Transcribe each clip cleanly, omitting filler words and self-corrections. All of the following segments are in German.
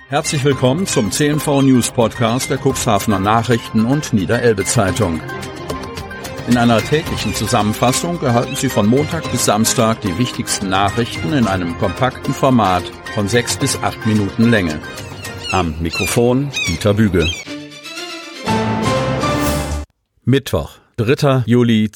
Herzlich willkommen zum CNV News Podcast der Cuxhavener Nachrichten und Niederelbe Zeitung. In einer täglichen Zusammenfassung erhalten Sie von Montag bis Samstag die wichtigsten Nachrichten in einem kompakten Format von 6 bis 8 Minuten Länge. Am Mikrofon Dieter Büge. Mittwoch, 3. Juli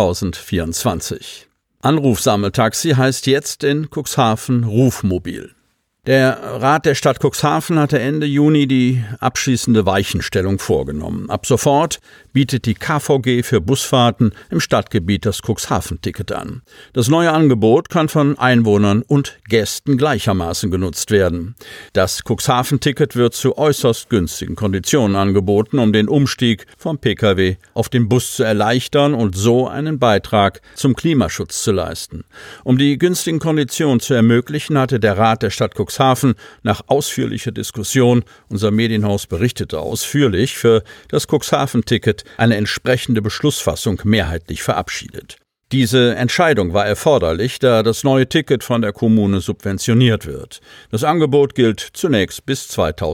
2024. Anrufsammeltaxi heißt jetzt in Cuxhaven Rufmobil. Der Rat der Stadt Cuxhaven hatte Ende Juni die abschließende Weichenstellung vorgenommen. Ab sofort bietet die KVG für Busfahrten im Stadtgebiet das Cuxhaven-Ticket an. Das neue Angebot kann von Einwohnern und Gästen gleichermaßen genutzt werden. Das Cuxhaven-Ticket wird zu äußerst günstigen Konditionen angeboten, um den Umstieg vom Pkw auf den Bus zu erleichtern und so einen Beitrag zum Klimaschutz zu leisten. Um die günstigen Konditionen zu ermöglichen, hatte der Rat der Stadt Cuxhaven nach ausführlicher Diskussion, unser Medienhaus berichtete ausführlich, für das Cuxhaven-Ticket eine entsprechende Beschlussfassung mehrheitlich verabschiedet. Diese Entscheidung war erforderlich, da das neue Ticket von der Kommune subventioniert wird. Das Angebot gilt zunächst bis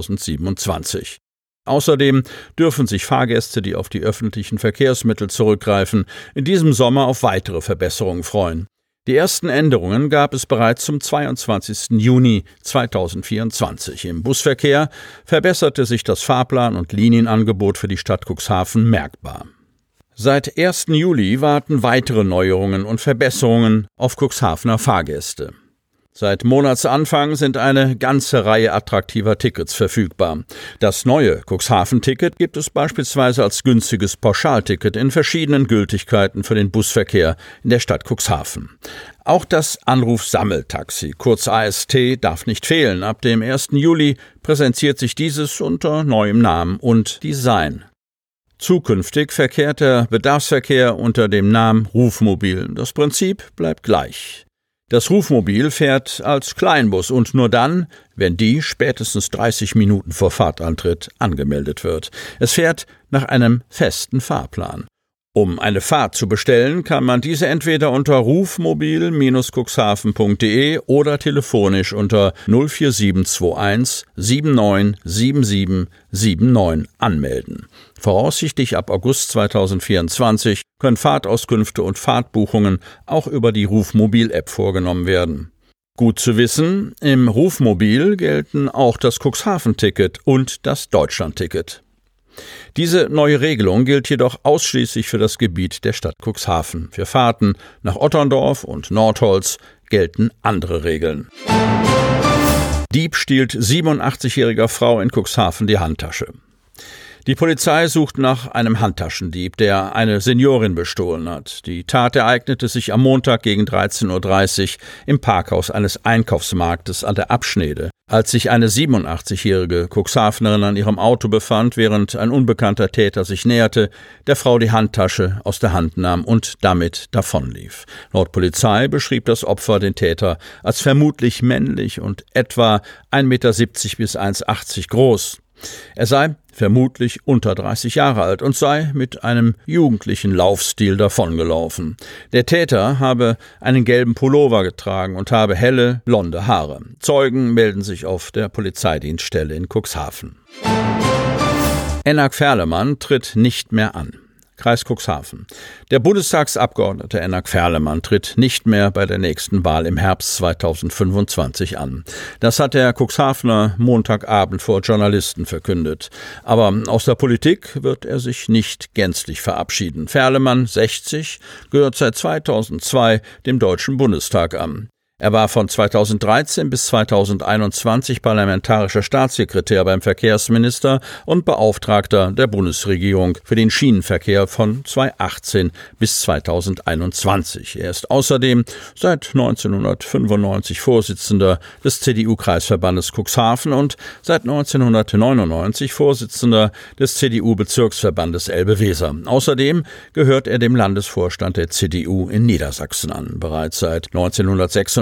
2027. Außerdem dürfen sich Fahrgäste, die auf die öffentlichen Verkehrsmittel zurückgreifen, in diesem Sommer auf weitere Verbesserungen freuen. Die ersten Änderungen gab es bereits zum 22. Juni 2024. Im Busverkehr verbesserte sich das Fahrplan- und Linienangebot für die Stadt Cuxhaven merkbar. Seit 1. Juli warten weitere Neuerungen und Verbesserungen auf Cuxhavener Fahrgäste. Seit Monatsanfang sind eine ganze Reihe attraktiver Tickets verfügbar. Das neue Cuxhaven-Ticket gibt es beispielsweise als günstiges Pauschalticket in verschiedenen Gültigkeiten für den Busverkehr in der Stadt Cuxhaven. Auch das Anrufsammeltaxi, kurz AST, darf nicht fehlen. Ab dem 1. Juli präsentiert sich dieses unter neuem Namen und Design. Zukünftig verkehrt der Bedarfsverkehr unter dem Namen Rufmobil. Das Prinzip bleibt gleich. Das Rufmobil fährt als Kleinbus und nur dann, wenn die spätestens 30 Minuten vor Fahrtantritt angemeldet wird. Es fährt nach einem festen Fahrplan. Um eine Fahrt zu bestellen, kann man diese entweder unter rufmobil-cuxhaven.de oder telefonisch unter 04721 797779 anmelden. Voraussichtlich ab August 2024 können Fahrtauskünfte und Fahrtbuchungen auch über die Rufmobil-App vorgenommen werden. Gut zu wissen, im Rufmobil gelten auch das Cuxhaven-Ticket und das Deutschland-Ticket. Diese neue Regelung gilt jedoch ausschließlich für das Gebiet der Stadt Cuxhaven. Für Fahrten nach Otterndorf und Nordholz gelten andere Regeln. Dieb stiehlt 87-jähriger Frau in Cuxhaven die Handtasche. Die Polizei sucht nach einem Handtaschendieb, der eine Seniorin bestohlen hat. Die Tat ereignete sich am Montag gegen 13:30 Uhr im Parkhaus eines Einkaufsmarktes an der Abschnede, als sich eine 87-jährige Cuxhavenerin an ihrem Auto befand, während ein unbekannter Täter sich näherte, der Frau die Handtasche aus der Hand nahm und damit davonlief. Laut Polizei beschrieb das Opfer den Täter als vermutlich männlich und etwa 1,70 Meter bis 1,80 Meter groß. Er sei vermutlich unter 30 Jahre alt und sei mit einem jugendlichen Laufstil davongelaufen. Der Täter habe einen gelben Pullover getragen und habe helle, blonde Haare. Zeugen melden sich auf der Polizeidienststelle in Cuxhaven. Enak Ferlemann tritt nicht mehr an. Kreis Cuxhaven. Der Bundestagsabgeordnete Enak Ferlemann tritt nicht mehr bei der nächsten Wahl im Herbst 2025 an. Das hat der Cuxhavener Montagabend vor Journalisten verkündet. Aber aus der Politik wird er sich nicht gänzlich verabschieden. Ferlemann, 60, gehört seit 2002 dem Deutschen Bundestag an. Er war von 2013 bis 2021 parlamentarischer Staatssekretär beim Verkehrsminister und Beauftragter der Bundesregierung für den Schienenverkehr von 2018 bis 2021. Er ist außerdem seit 1995 Vorsitzender des CDU-Kreisverbandes Cuxhaven und seit 1999 Vorsitzender des CDU-Bezirksverbandes Elbe-Weser. Außerdem gehört er dem Landesvorstand der CDU in Niedersachsen an. Bereits seit 1986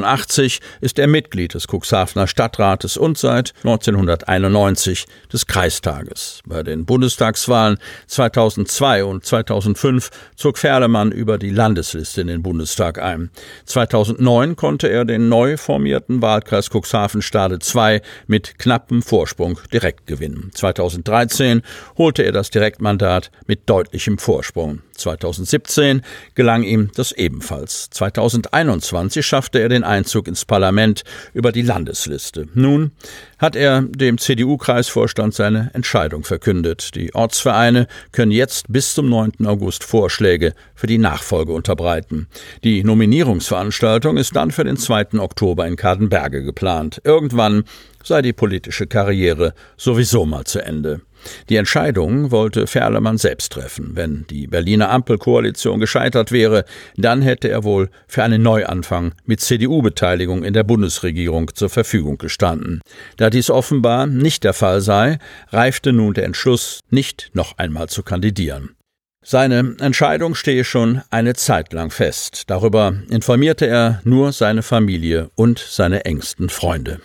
1985 ist er Mitglied des Cuxhavener Stadtrates und seit 1991 des Kreistages. Bei den Bundestagswahlen 2002 und 2005 zog Ferlemann über die Landesliste in den Bundestag ein. 2009 konnte er den neu formierten Wahlkreis Cuxhaven-Stade II mit knappem Vorsprung direkt gewinnen. 2013 holte er das Direktmandat mit deutlichem Vorsprung. 2017 gelang ihm das ebenfalls. 2021 schaffte er den Einzug ins Parlament über die Landesliste. Nun hat er dem CDU-Kreisvorstand seine Entscheidung verkündet. Die Ortsvereine können jetzt bis zum 9. August Vorschläge für die Nachfolge unterbreiten. Die Nominierungsveranstaltung ist dann für den 2. Oktober in Kadenberge geplant. Irgendwann sei die politische Karriere sowieso mal zu Ende. Die Entscheidung wollte Ferlemann selbst treffen. Wenn die Berliner Ampelkoalition gescheitert wäre, dann hätte er wohl für einen Neuanfang mit CDU-Beteiligung in der Bundesregierung zur Verfügung gestanden. Da dies offenbar nicht der Fall sei, reifte nun der Entschluss, nicht noch einmal zu kandidieren. Seine Entscheidung stehe schon eine Zeit lang fest. Darüber informierte er nur seine Familie und seine engsten Freunde.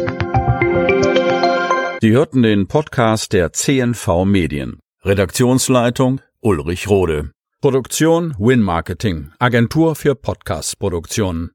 Sie hörten den Podcast der CNV Medien. Redaktionsleitung Ulrich Rode. Produktion Win Marketing, Agentur für Podcast-Produktionen.